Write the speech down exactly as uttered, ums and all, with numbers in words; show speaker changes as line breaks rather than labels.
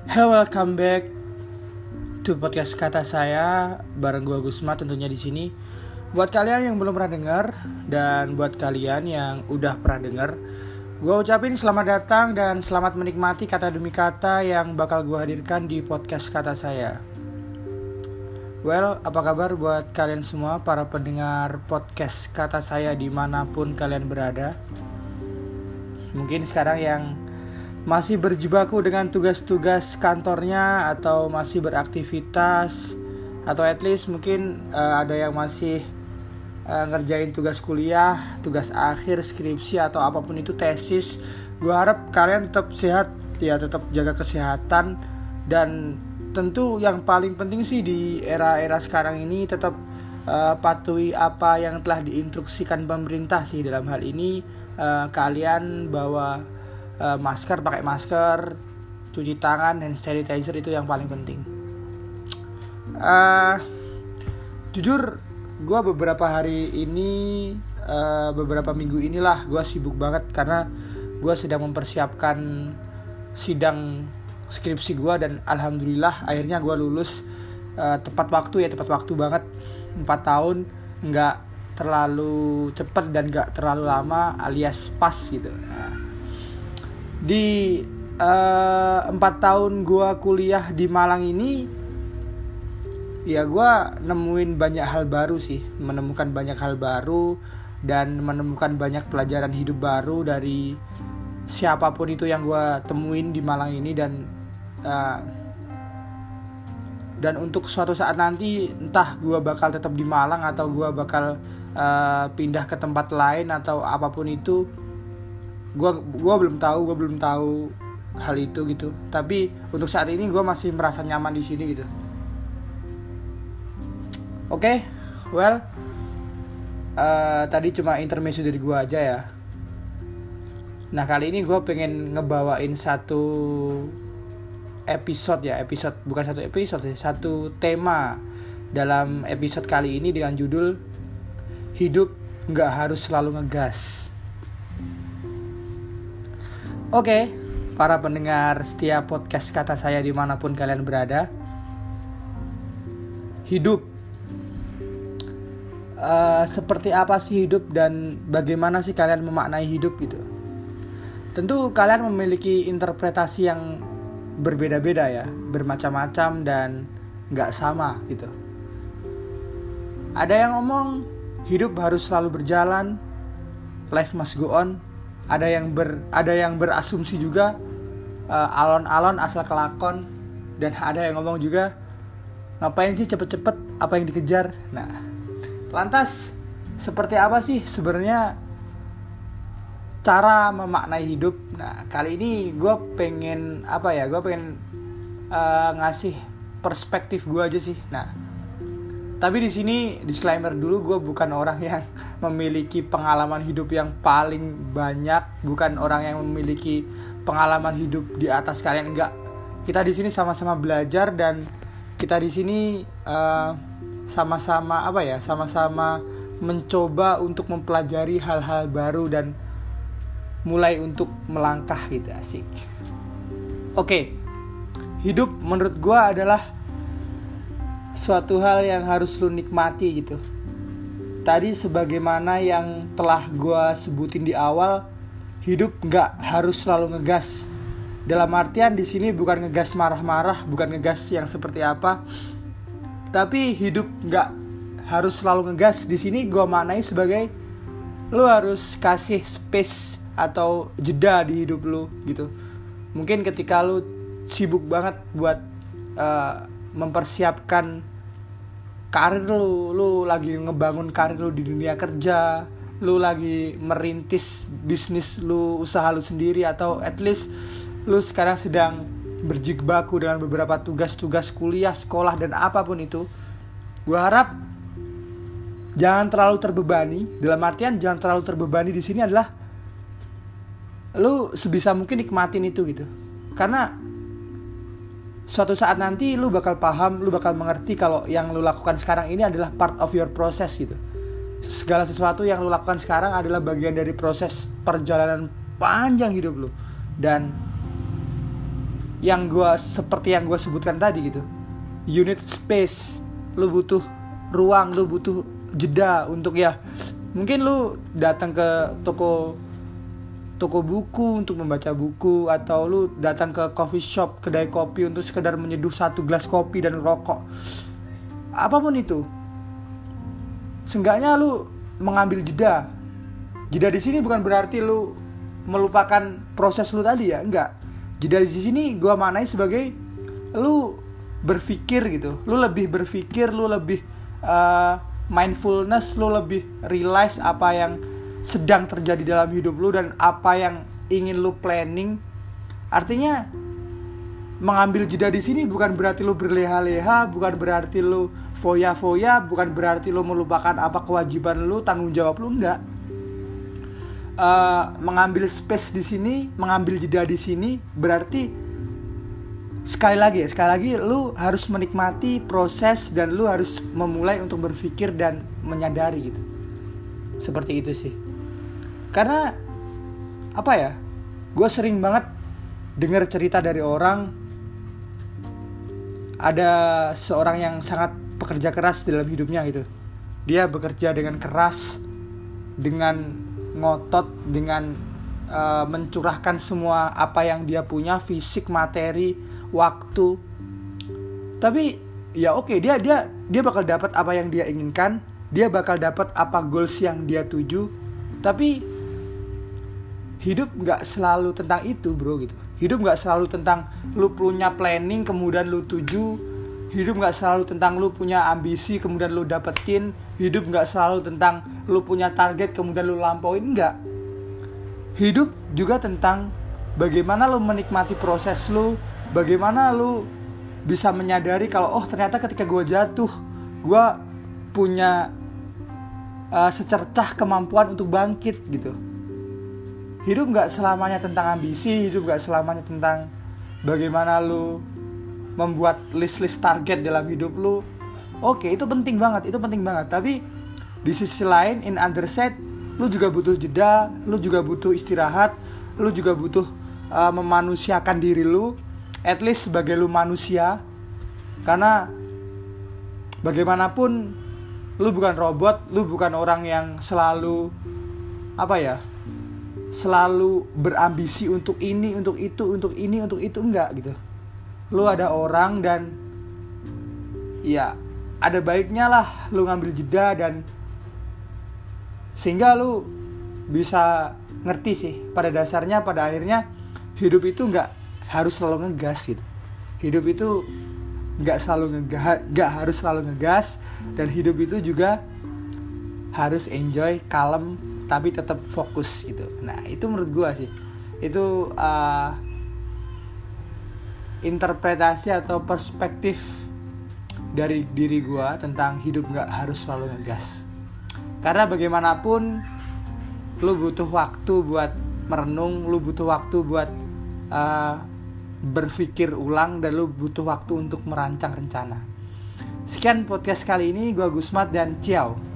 Hello, welcome back to podcast kata saya bareng gua Gusma tentunya di sini. Buat kalian yang belum pernah dengar dan buat kalian yang udah pernah dengar, gua ucapin selamat datang dan selamat menikmati kata demi kata yang bakal gua hadirkan di podcast kata saya. Well, apa kabar buat kalian semua para pendengar podcast kata saya dimanapun kalian berada? Mungkin sekarang yang masih berjibaku dengan tugas-tugas kantornya atau masih beraktivitas, atau at least mungkin uh, ada yang masih uh, ngerjain tugas kuliah, tugas akhir, skripsi atau apapun itu, tesis. Gue harap kalian tetap sehat ya, tetap jaga kesehatan, dan tentu yang paling penting sih di era-era sekarang ini tetap uh, patuhi apa yang telah diinstruksikan pemerintah sih. Dalam hal ini uh, kalian bawa Uh, masker, pakai masker, cuci tangan, hand sanitizer, itu yang paling penting. Uh, jujur, gue beberapa hari ini, uh, beberapa minggu inilah gue sibuk banget karena gue sedang mempersiapkan sidang skripsi gue, dan alhamdulillah akhirnya gue lulus uh, tepat waktu ya, tepat waktu banget. Empat tahun, nggak terlalu cepat dan nggak terlalu lama, alias pas gitu. Nah, di uh, empat tahun gue kuliah di Malang ini, ya gue nemuin banyak hal baru sih, menemukan banyak hal baru dan menemukan banyak pelajaran hidup baru dari siapapun itu yang gue temuin di Malang ini. Dan uh, dan untuk suatu saat nanti, entah gue bakal tetap di Malang atau gue bakal uh, pindah ke tempat lain atau apapun itu, gue gue belum tahu gue belum tahu hal itu gitu. Tapi untuk saat ini gue masih merasa nyaman di sini gitu. Oke, okay, well, uh, tadi cuma intermezzo dari gue aja ya. Nah, kali ini gue pengen ngebawain satu episode ya, episode bukan satu episode ya, satu tema dalam episode kali ini dengan judul Hidup Nggak Harus Selalu Ngegas. Oke, okay, para pendengar setia podcast kata saya dimanapun kalian berada, hidup, uh, seperti apa sih hidup dan bagaimana sih kalian memaknai hidup gitu? Tentu kalian memiliki interpretasi yang berbeda-beda ya, bermacam-macam dan gak sama gitu. Ada yang ngomong hidup harus selalu berjalan, life must go on. Ada yang ber ada yang berasumsi juga uh, alon-alon asal kelakon, dan ada yang ngomong juga ngapain sih cepet-cepet, apa yang dikejar. Nah, lantas seperti apa sih sebenarnya cara memaknai hidup? Nah, kali ini gue pengen apa ya? Gue pengen uh, ngasih perspektif gue aja sih. Nah, tapi di sini disclaimer dulu, gue bukan orang yang memiliki pengalaman hidup yang paling banyak, bukan orang yang memiliki pengalaman hidup di atas kalian, enggak. Kita di sini sama-sama belajar, dan kita di sini uh, sama-sama apa ya? Sama-sama mencoba untuk mempelajari hal-hal baru dan mulai untuk melangkah gitu, asik. Oke, hidup menurut gue adalah suatu hal yang harus lu nikmati gitu. Tadi sebagaimana yang telah gue sebutin di awal, hidup nggak harus selalu ngegas. Dalam artian di sini bukan ngegas marah-marah, bukan ngegas yang seperti apa. Tapi hidup nggak harus selalu ngegas. Di sini gue maknai sebagai lu harus kasih space atau jeda di hidup lu gitu. Mungkin ketika lu sibuk banget buat uh, mempersiapkan karir lu, lu lagi ngebangun karir lu di dunia kerja, lu lagi merintis bisnis lu, usaha lu sendiri, atau at least lu sekarang sedang berjibaku dengan beberapa tugas-tugas kuliah, sekolah, dan apapun itu, gua harap jangan terlalu terbebani. Dalam artian jangan terlalu terbebani di sini adalah lu sebisa mungkin nikmatin itu gitu. Karena suatu saat nanti lu bakal paham, lu bakal mengerti kalau yang lu lakukan sekarang ini adalah part of your process gitu. Segala sesuatu yang lu lakukan sekarang adalah bagian dari proses perjalanan panjang hidup lu. Dan yang gue seperti yang gue sebutkan tadi gitu. You need space, lu butuh ruang, lu butuh jeda untuk ya mungkin lu datang ke toko toko buku untuk membaca buku, atau lu datang ke coffee shop, kedai kopi untuk sekedar menyeduh satu gelas kopi dan rokok. Apapun itu, seenggaknya lu mengambil jeda. Jeda di sini bukan berarti lu melupakan proses lu tadi ya, enggak. Jeda di sini gua maknai sebagai lu berpikir gitu, lu lebih berpikir, lu lebih uh, mindfulness, lu lebih realize apa yang sedang terjadi dalam hidup lu dan apa yang ingin lu planning. Artinya mengambil jeda di sini bukan berarti lu berleha-leha, bukan berarti lu foya-foya, bukan berarti lu melupakan apa kewajiban lu, tanggung jawab lu, enggak. Uh, mengambil space di sini, mengambil jeda di sini berarti sekali lagi, sekali lagi lu harus menikmati proses dan lu harus memulai untuk berpikir dan menyadari gitu. Seperti itu sih. Karena apa ya? Gue sering banget dengar cerita dari orang, ada seorang yang sangat pekerja keras dalam hidupnya gitu. Dia bekerja dengan keras, dengan ngotot, dengan uh, mencurahkan semua apa yang dia punya, fisik, materi, waktu. Tapi ya oke, okay, dia dia dia bakal dapat apa yang dia inginkan, dia bakal dapat apa goals yang dia tuju. Tapi hidup nggak selalu tentang itu, bro, gitu. Hidup nggak selalu tentang lu punya planning kemudian lu tuju. Hidup nggak selalu tentang lu punya ambisi kemudian lu dapetin. Hidup nggak selalu tentang lu punya target kemudian lu lampauin, nggak. Hidup juga tentang bagaimana lu menikmati proses lu, bagaimana lu bisa menyadari kalau oh ternyata ketika gue jatuh, gue punya uh, secercah kemampuan untuk bangkit gitu. Hidup gak selamanya tentang ambisi, hidup gak selamanya tentang bagaimana lu membuat list-list target dalam hidup lu. Oke, itu penting banget, itu penting banget. Tapi di sisi lain, in other side, lu juga butuh jeda, lu juga butuh istirahat, lu juga butuh uh, memanusiakan diri lu, at least sebagai lu manusia. Karena bagaimanapun lu bukan robot, lu bukan orang yang selalu apa ya? Selalu berambisi untuk ini, untuk itu, untuk ini, untuk itu, enggak gitu. Lu ada orang dan ya ada baiknya lah lu ngambil jeda dan sehingga lu bisa ngerti sih pada dasarnya, pada akhirnya hidup itu enggak harus selalu ngegas gitu. Hidup itu enggak selalu ngegas, enggak harus selalu ngegas, dan hidup itu juga harus enjoy, kalem, tapi tetap fokus gitu. Nah itu menurut gue sih, itu uh, interpretasi atau perspektif dari diri gue tentang hidup gak harus selalu ngegas. Karena bagaimanapun lu butuh waktu buat merenung, lu butuh waktu buat uh, berpikir ulang, dan lu butuh waktu untuk merancang rencana. Sekian podcast kali ini, gue Gusmat dan ciao.